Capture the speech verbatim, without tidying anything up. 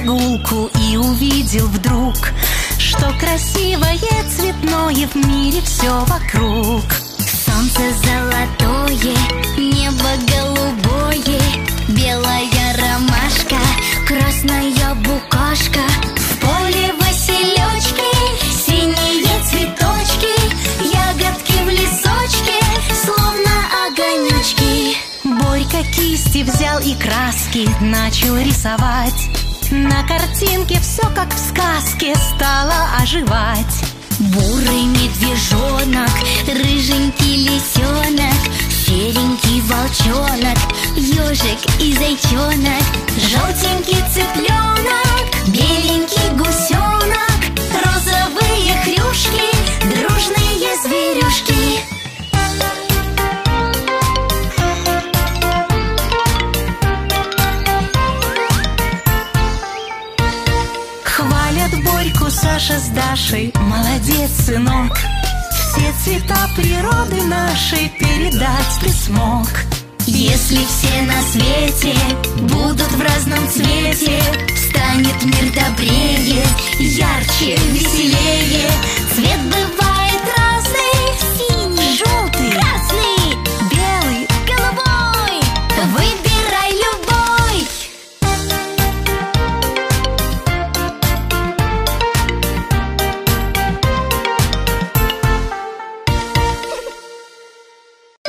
прогулку и увидел вдруг, что красивое, цветное в мире все вокруг. Солнце золотое, небо голубое, белая ромашка, красная букашка. В поле василечки, синие цветочки, ягодки в лесочке, словно огонечки. Борька кисти взял и краски начал рисовать. На картинке все как в сказке стало оживать. Бурый медвежонок, рыженький лисенок, серенький волчонок, ежик и зайчонок, желтенький цыпленок, беленький гусенок, розовые хрюшки, дружные зверюшки. Хвалят Борьку Саша с Дашей, молодец, сынок. Все цвета природы нашей передать ты смог. Если все на свете будут в разном цвете, станет мир добрее, ярче, веселее. Цвет бывает разный: синий, желтый, красный, белый, голубой. Вы